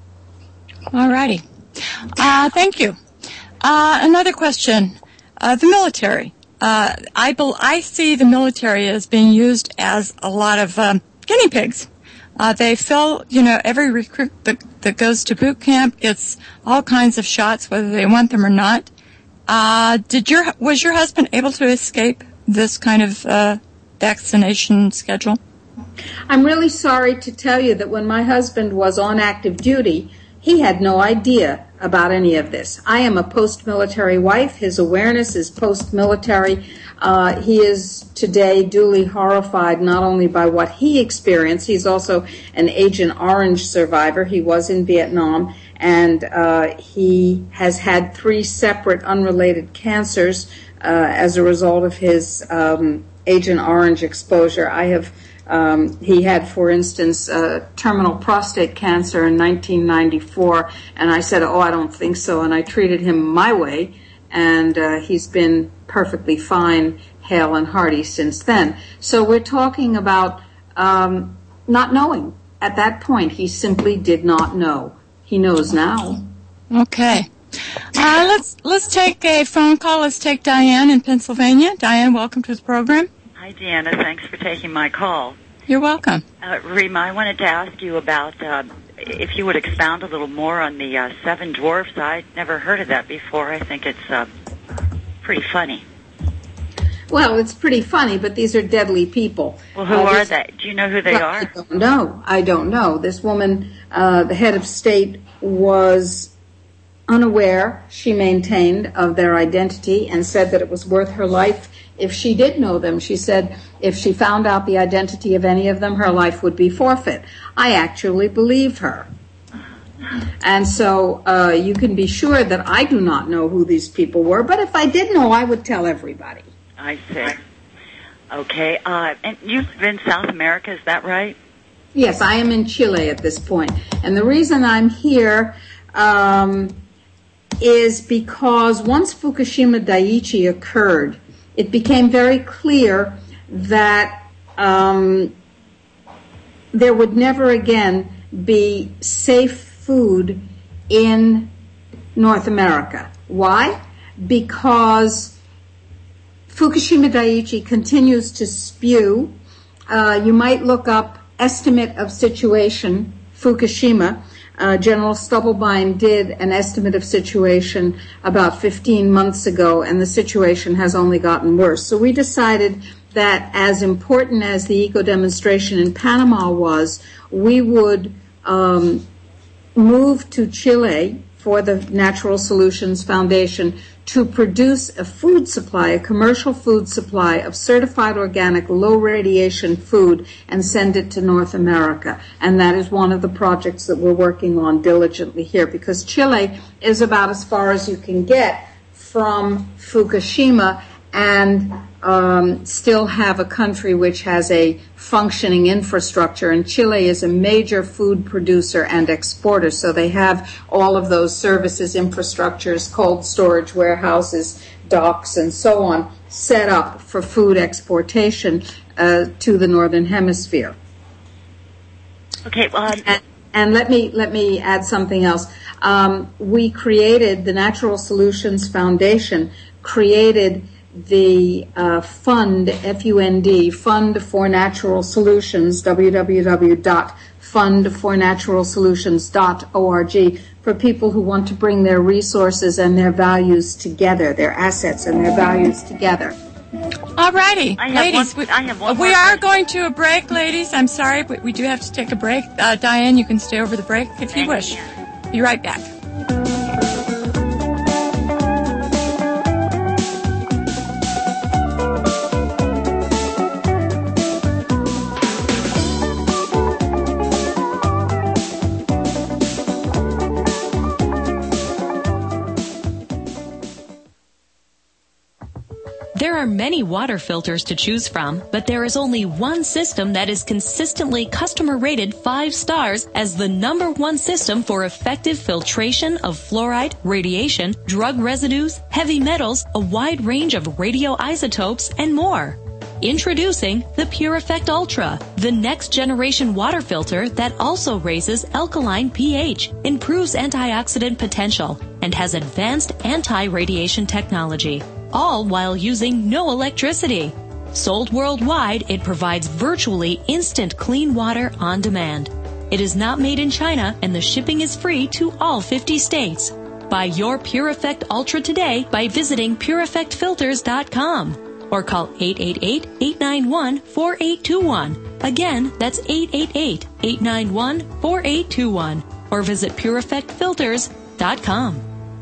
All righty. Uh, thank you. Uh, another question. Uh, the military. Uh, I, be- I see the military as being used as a lot of um, guinea pigs. Uh, they fill, you know, every recruit that, that goes to boot camp gets all kinds of shots, whether they want them or not. Uh, did your was your husband able to escape this kind of uh, vaccination schedule? I'm really sorry to tell you that when my husband was on active duty, He had no idea about any of this. I am a post-military wife. His awareness is post-military. Uh, he is today duly horrified not only by what he experienced, he's also an Agent Orange survivor. He was in Vietnam, and uh, he has had three separate unrelated cancers uh, as a result of his um, Agent Orange exposure. I have Um, he had, for instance, uh, terminal prostate cancer in nineteen ninety-four, and I said, oh, I don't think so, and I treated him my way, and uh, he's been perfectly fine, hale and hearty since then. So we're talking about um, not knowing. At that point, he simply did not know. He knows now. Okay. Uh, let's let's take a phone call. Let's take Diane in Pennsylvania. Diane, welcome to the program. Hi, Deanna. Thanks for taking my call. You're welcome. Uh, Rima, I wanted to ask you about uh, if you would expound a little more on the uh, seven dwarfs. I'd never heard of that before. I think it's uh, pretty funny. Well, it's pretty funny, but these are deadly people. Well, who uh, are this, they? Do you know who they well, are? I don't know. I don't know. This woman, uh, the head of state, was unaware, she maintained, of their identity and said that it was worth her life if she did know them. She said if she found out the identity of any of them, her life would be forfeit. I actually believed her. And so uh, you can be sure that I do not know who these people were, but if I did know, I would tell everybody. I see. Okay. Uh, and you've been South America, is that right? Yes, I am in Chile at this point. And the reason I'm here um, is because once Fukushima Daiichi occurred, it became very clear that um, there would never again be safe food in North America. Why? Because Fukushima Daiichi continues to spew. Uh, you might look up estimate of situation, Fukushima. Uh, General Stubblebine did an estimate of situation about fifteen months ago, and the situation has only gotten worse. So we decided that as important as the eco-demonstration in Panama was, we would um, move to Chile for the Natural Solutions Foundation to produce a food supply, a commercial food supply of certified organic, low-radiation food and send it to North America. And that is one of the projects that we're working on diligently here, because Chile is about as far as you can get from Fukushima and um, still have a country which has a functioning infrastructure. And Chile is a major food producer and exporter, so they have all of those services, infrastructures, cold storage, warehouses, docks, and so on, set up for food exportation uh, to the Northern Hemisphere. Okay, well, um, and, and let me let me add something else. Um, we created the Natural Solutions Foundation, created the uh, fund, F U N D, Fund for Natural Solutions, w w w dot fund for natural solutions dot org, for people who want to bring their resources and their values together, their assets and their values together. All righty, I have ladies, one, we, I have one we more are question. going to a break, ladies. I'm sorry, but we do have to take a break. Uh, Diane, you can stay over the break if you wish. Be right back. There are many water filters to choose from, but there is only one system that is consistently customer rated five stars as the number one system for effective filtration of fluoride, radiation, drug residues, heavy metals, a wide range of radioisotopes, and more. Introducing the Pure Effect Ultra, the next generation water filter that also raises alkaline pH, improves antioxidant potential, and has advanced anti-radiation technology, all while using no electricity. Sold worldwide, it provides virtually instant clean water on demand. It is not made in China, and the shipping is free to all fifty states. Buy your Pure Effect Ultra today by visiting pure effect filters dot com. Or call eight eight eight, eight nine one, four eight two one. Again, that's eight eight eight, eight nine one, four eight two one. or visit pure effect filters dot com.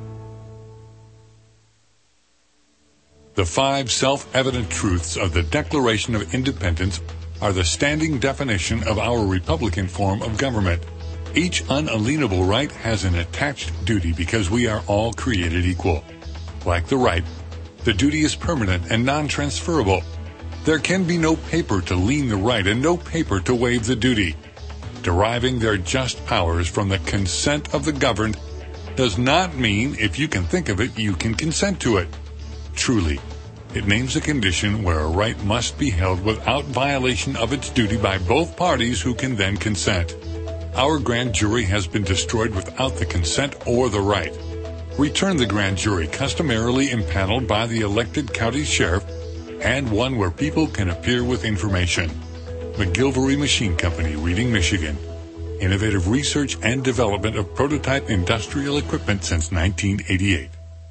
The five self-evident truths of the Declaration of Independence are the standing definition of our Republican form of government. Each unalienable right has an attached duty because we are all created equal. Like the right, the duty is permanent and non-transferable. There can be no paper to lien the right and no paper to waive the duty. Deriving their just powers from the consent of the governed does not mean if you can think of it, you can consent to it. Truly, it names a condition where a right must be held without violation of its duty by both parties who can then consent. Our grand jury has been destroyed without the consent or the right. Return the grand jury customarily impaneled by the elected county sheriff and one where people can appear with information. McGilvery Machine Company, Reading, Michigan. Innovative research and development of prototype industrial equipment since nineteen eighty-eight.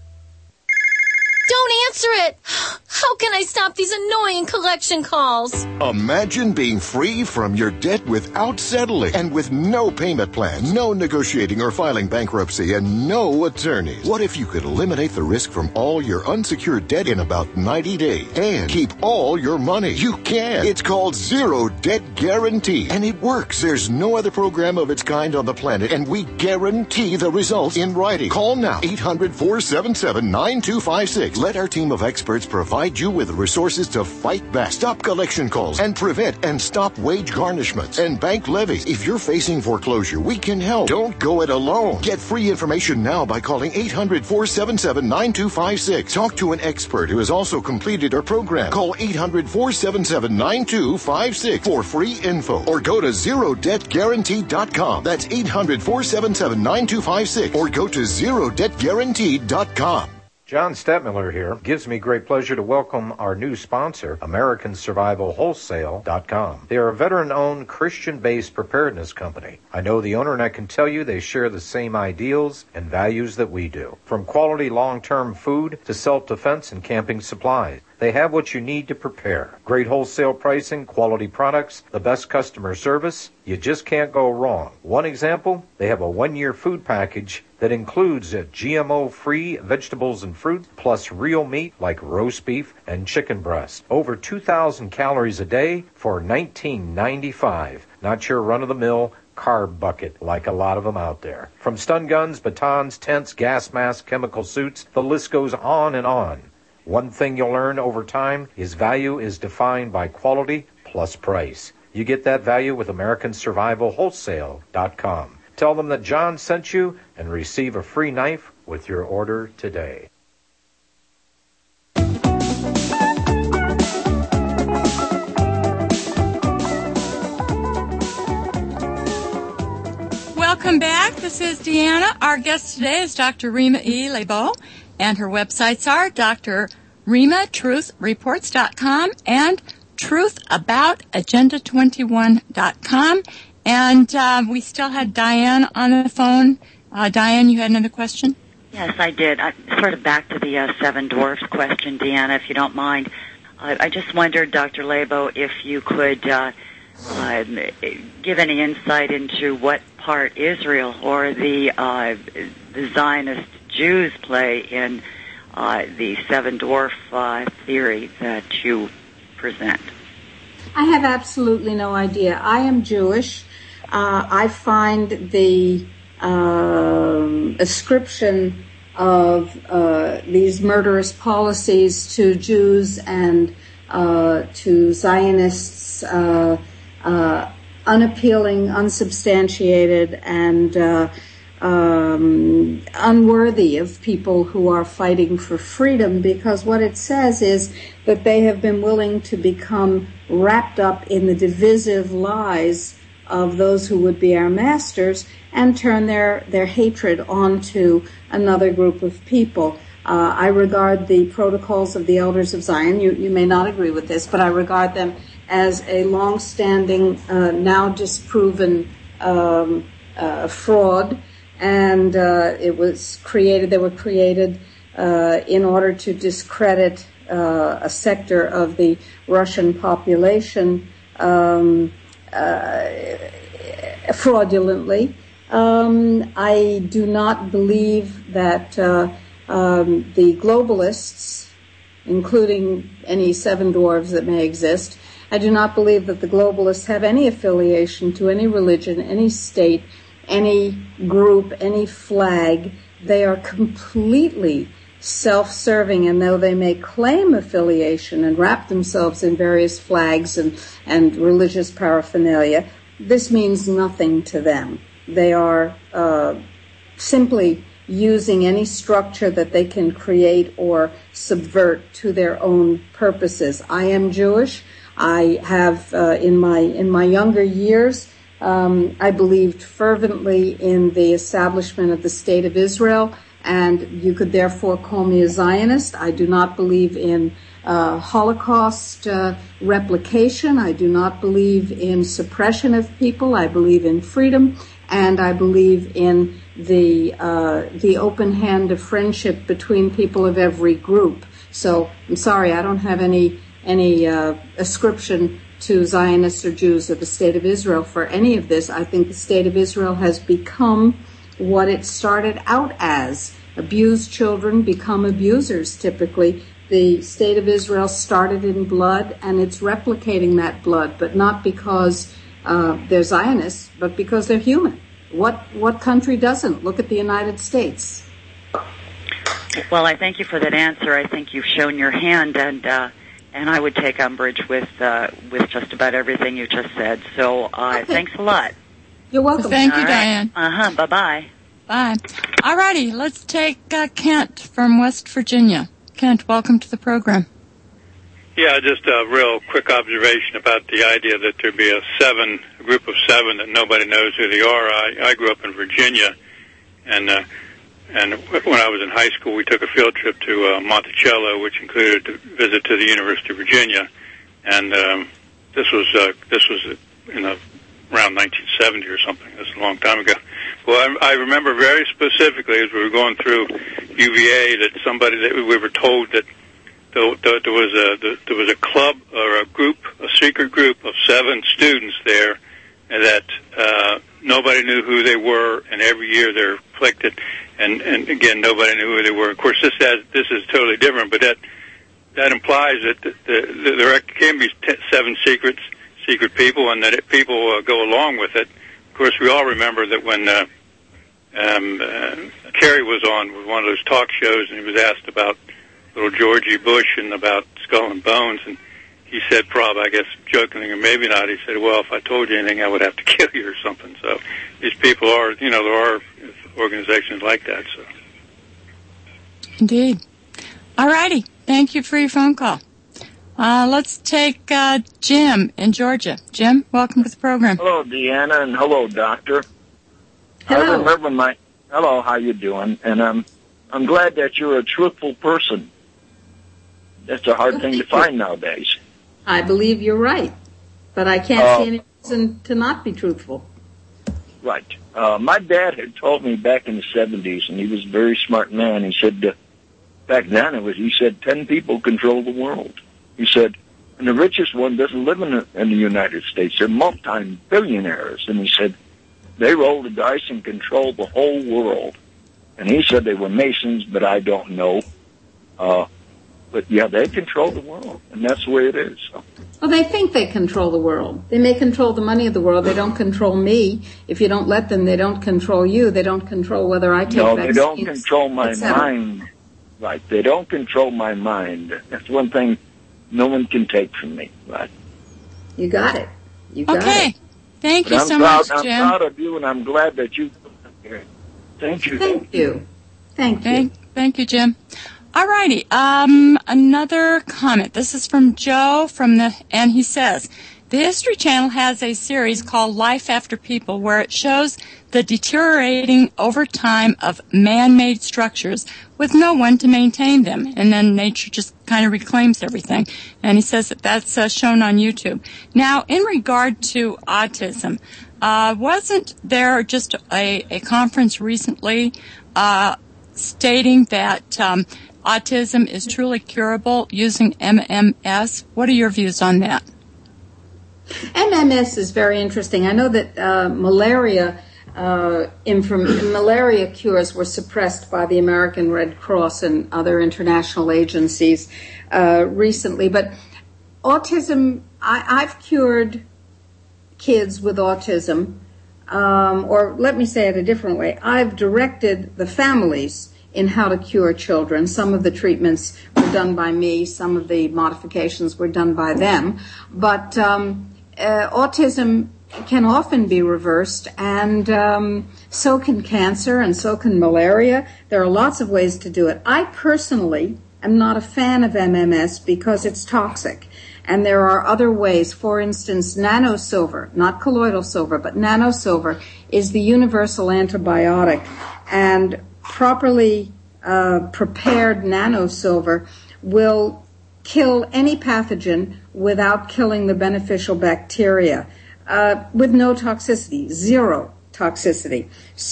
Don't answer it! How can I stop these annoying collection calls? Imagine being free from your debt without settling and with no payment plans, no negotiating or filing bankruptcy, and no attorneys. What if you could eliminate the risk from all your unsecured debt in about ninety days and keep all your money? You can. It's called Zero Debt Guarantee, and it works. There's no other program of its kind on the planet, and we guarantee the results in writing. Call now, eight hundred, four seven seven, nine two five six. Let our team of experts provide you with the resources to fight back, stop collection calls, and prevent and stop wage garnishments and bank levies. If you're facing foreclosure, we can help. Don't go it alone. Get free information now by calling eight hundred, four seven seven, nine two five six. Talk to an expert who has also completed our program. Call eight hundred, four seven seven, nine two five six for free info or go to zero debt guarantee dot com. That's eight hundred, four seven seven, nine two five six or go to zero debt guarantee dot com. John Stettmiller here. Gives me great pleasure to welcome our new sponsor, American Survival Wholesale dot com. They are a veteran-owned, Christian-based preparedness company. I know the owner, and I can tell you they share the same ideals and values that we do. From quality long-term food to self-defense and camping supplies, they have what you need to prepare. Great wholesale pricing, quality products, the best customer service. You just can't go wrong. One example, they have a one-year food package that includes G M O-free vegetables and fruit, plus real meat like roast beef and chicken breast. Over two thousand calories a day for nineteen ninety-five. Not your run-of-the-mill carb bucket like a lot of them out there. From stun guns, batons, tents, gas masks, chemical suits, the list goes on and on. One thing you'll learn over time is value is defined by quality plus price. You get that value with American Survival Wholesale dot com. Tell them that John sent you and receive a free knife with your order today. Welcome back. This is Deanna. Our guest today is Doctor Rima E. Lebow, and her websites are Dr Rima Truth Reports dot com and Truth About Agenda twenty-one dot com. And uh, we still had Diane on the phone. Uh, Diane, you had another question? Yes, I did. I, sort of back to the uh, seven dwarfs question, Deanna, if you don't mind. I, I just wondered, Doctor Lebow, if you could uh, uh, give any insight into what part Israel or the, uh, the Zionist Jews play in uh, the seven dwarf uh, theory that you present. I have absolutely no idea. I am Jewish. Uh, I find the um, ascription of uh, these murderous policies to Jews and uh, to Zionists uh, uh, unappealing, unsubstantiated, and uh, um, unworthy of people who are fighting for freedom, because what it says is that they have been willing to become wrapped up in the divisive lies of those who would be our masters and turn their, their hatred onto another group of people. Uh, I regard the protocols of the Elders of Zion, you, you may not agree with this, but I regard them as a long-standing, uh, now disproven um, uh, fraud, and uh, it was created, they were created uh, in order to discredit uh, a sector of the Russian population um, uh, fraudulently. Um, I do not believe that uh, um, the globalists, including any seven dwarves that may exist, I do not believe that the globalists have any affiliation to any religion, any state, any group, any flag. They are completely self-serving, and though they may claim affiliation and wrap themselves in various flags and, and religious paraphernalia, this means nothing to them. They are uh, simply using any structure that they can create or subvert to their own purposes. I am Jewish. I have, uh, in my in my younger years, um, I believed fervently in the establishment of the State of Israel, and you could therefore call me a Zionist. I do not believe in uh, Holocaust uh, replication. I do not believe in suppression of people. I believe in freedom, and I believe in the uh, the open hand of friendship between people of every group. So I'm sorry, I don't have any any uh, ascription to Zionists or Jews or the State of Israel for any of this. I think the State of Israel has become what it started out as. Abused children become abusers, typically. The State of Israel started in blood, and it's replicating that blood, but not because uh, they're Zionists, but because they're human. What what country doesn't? Look at the United States. Well, I thank you for that answer. I think you've shown your hand, and uh, and I would take umbrage with uh, with just about everything you just said. So uh, okay. Thanks a lot. You're welcome. Well, thank you, All Diane. Right. Uh-huh. Bye-bye. Bye. All righty. Let's take uh, Kent from West Virginia. Kent, welcome to the program. Yeah, just a real quick observation about the idea that there'd be a seven, a group of seven that nobody knows who they are. I, I grew up in Virginia, and uh, and when I was in high school, we took a field trip to uh, Monticello, which included a visit to the University of Virginia, and um, this was uh, this was in a, around nineteen seventy or something. That's a long time ago. Well, I, I remember very specifically as we were going through U V A that somebody that we were told that there, there was a there was a club or a group, a secret group of seven students there, and that uh, nobody knew who they were, and every year they're afflicted, and and again nobody knew who they were. Of course, this has this is totally different, but that that implies that the, the, the, there can be t- seven secrets, secret people, and that it, people uh, go along with it. Of course, we all remember that when uh, um, uh, Kerry was on with one of those talk shows, and he was asked about little Georgie Bush and about Skull and Bones, and he said, probably, I guess, jokingly or maybe not, he said, well, if I told you anything, I would have to kill you or something. So these people are, you know, there are organizations like that. So. Indeed. All righty. Thank you for your phone call. Uh, let's take uh, Jim in Georgia. Jim, welcome to the program. Hello, Deanna, and hello, Doctor. Hello. I remember my... Hello, how you doing? And um, I'm glad that you're a truthful person. That's a hard thing to find nowadays. I believe you're right, but I can't uh, see any reason to not be truthful. Right. Uh, my dad had told me back in the seventies, and he was a very smart man. He said, uh, back then it was, he said, ten people control the world. He said, and the richest one doesn't live in the, in the United States. They're multi-billionaires. And he said, they roll the dice and control the whole world. And he said they were Masons, but I don't know. Uh, but, yeah, they control the world, and that's the way it is. So. Well, they think they control the world. They may control the money of the world. They don't control me. If you don't let them, they don't control you. They don't control whether I take no, vaccines. No, they don't control my mind. Right. They don't control my mind. That's one thing no one can take from me. Right. You got it. You got okay. it. Thank but you I'm so proud, much, I'm Jim. I'm proud of you, and I'm glad that you here. Thank you. Thank you. Thank you. Thank, thank you, Jim. All righty. Um, another comment. This is from Joe from the, and he says, the History Channel has a series called Life After People where it shows the deteriorating over time of man-made structures with no one to maintain them. And then nature just kind of reclaims everything. And he says that that's uh, shown on YouTube. Now, in regard to autism, uh, wasn't there just a, a conference recently uh, stating that um, autism is truly curable using M M S? What are your views on that? M M S is very interesting. I know that uh, malaria uh, inform- malaria cures were suppressed by the American Red Cross and other international agencies uh, recently. But autism, I, I've cured kids with autism, um, or let me say it a different way. I've directed the families in how to cure children. Some of the treatments were done by me, some of the modifications were done by them. But um, uh, autism can often be reversed, and um, so can cancer, and so can malaria. There are lots of ways to do it. I personally am not a fan of M M S because it's toxic, and there are other ways. For instance, nanosilver, not colloidal silver, but nanosilver is the universal antibiotic, and properly uh, prepared nanosilver will kill any pathogen without killing the beneficial bacteria. Uh, with no toxicity, zero toxicity.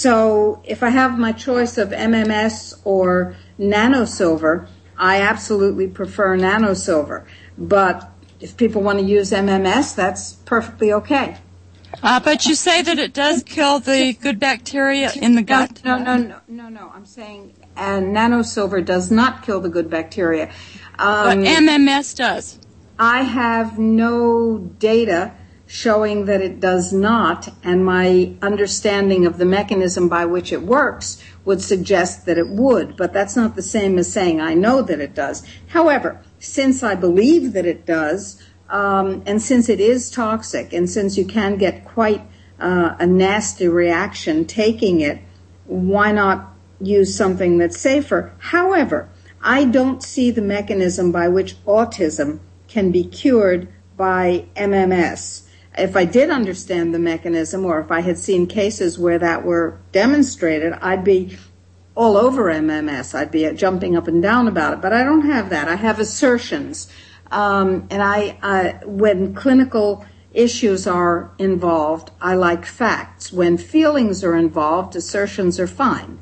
So if I have my choice of M M S or nanosilver, I absolutely prefer nanosilver. But if people want to use M M S, that's perfectly okay. Uh, but you say that it does kill the good bacteria in the gut? No, no, no, no, no. I'm saying uh, nanosilver does not kill the good bacteria. Um, but M M S does. I have no data showing that it does not, and my understanding of the mechanism by which it works would suggest that it would, but that's not the same as saying I know that it does. However, since I believe that it does, um, and since it is toxic, and since you can get quite uh, a nasty reaction taking it, why not use something that's safer? However, I don't see the mechanism by which autism can be cured by M M S. If I did understand the mechanism, or if I had seen cases where that were demonstrated, I'd be all over M M S. I'd be jumping up and down about it. But I don't have that. I have assertions. Um, and I, I, when clinical issues are involved, I like facts. When feelings are involved, assertions are fine.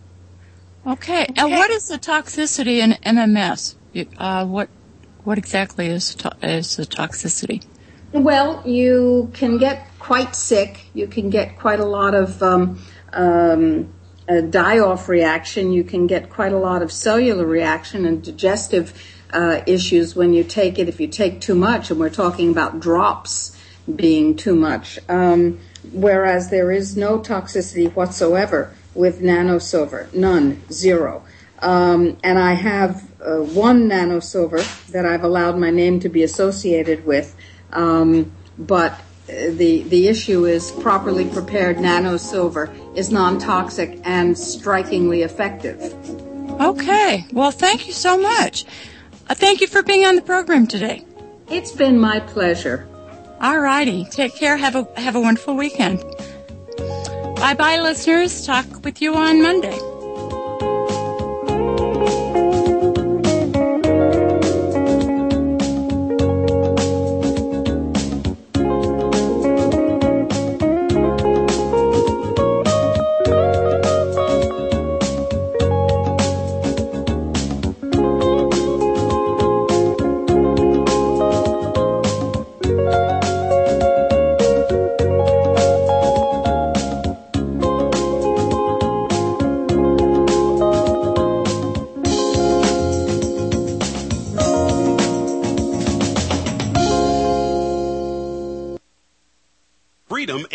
Okay. And what is the toxicity in M M S? Uh, what, what exactly is, to- is the toxicity? Well, you can get quite sick. You can get quite a lot of um, um, a die-off reaction. You can get quite a lot of cellular reaction and digestive uh, issues when you take it, if you take too much, and we're talking about drops being too much, um, whereas there is no toxicity whatsoever with nanosilver, none, zero. Um, and I have uh, one nanosilver that I've allowed my name to be associated with. Um, but the the issue is properly prepared nanosilver is non-toxic and strikingly effective. Okay. Well, thank you so much. Uh, thank you for being on the program today. It's been my pleasure. All righty. Take care. Have a have a wonderful weekend. Bye-bye, listeners. Talk with you on Monday.